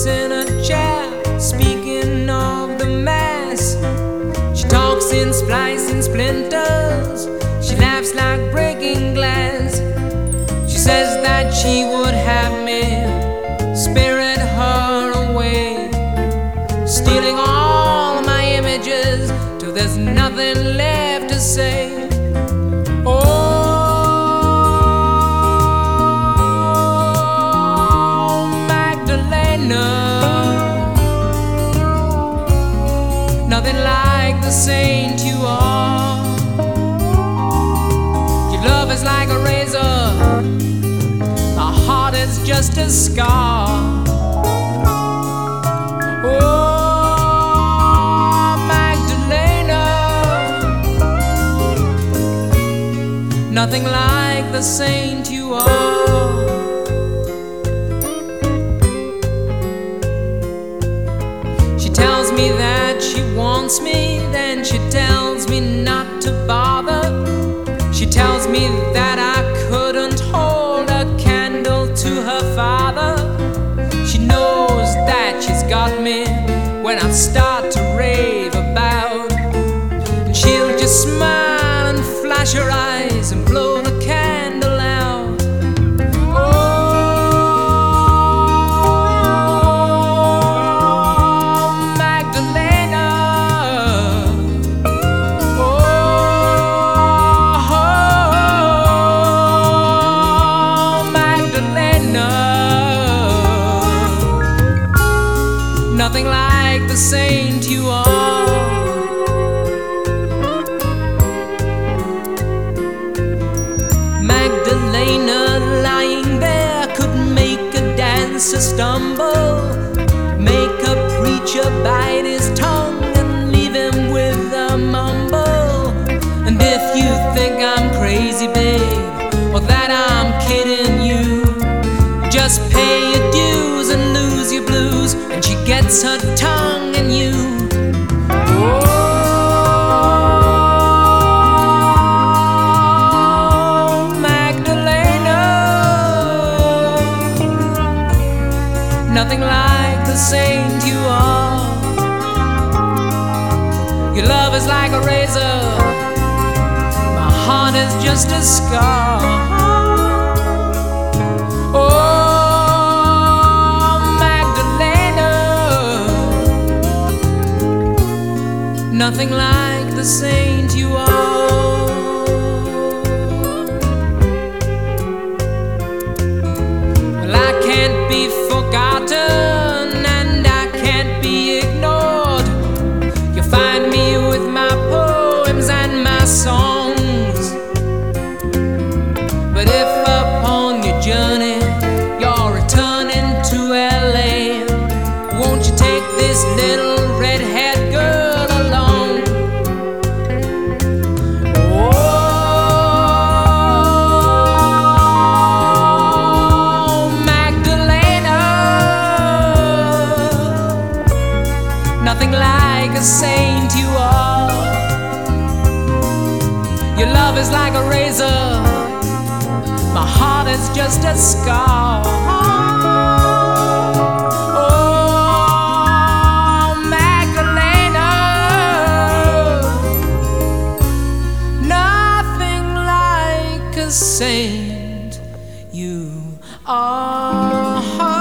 in a chair, speaking of the mass. She talks in splicing splinters, she laughs like breaking glass. She says that she would have me spirit her away, stealing all my images till there's nothing left to say. Nothing like the saint you are. Your love is like a razor, my heart is just a scar. Oh, Magdalena, nothing like the saint you are. She tells me that she wants me, then she tells me not to bother. She tells me that I couldn't hold a candle to her father. She knows that she's got me when I start to rave about, and she'll just smile and flash her eyes and blow the candle out. Nothing like the saint you are. Magdalena lying there could make a dancer stumble, make a preacher bite his tongue and leave him with a mumble. And if you think I'm crazy, babe, or that I'm kidding you, just pay your dues and lose your blues, and she gets her tongue in you. Oh, Magdalena, nothing like the saint you are. Your love is like a razor, my heart is just a scar. Nothing like the saint you are. Well, I can't be forgotten and I can't be ignored. You'll find me with my poems and my songs. But if upon your journey you're returning to LA, won't you take this little red-haired girl? Nothing like a saint you are. Your love is like a razor, my heart is just a scar. Oh, Magdalena, nothing like a saint you are.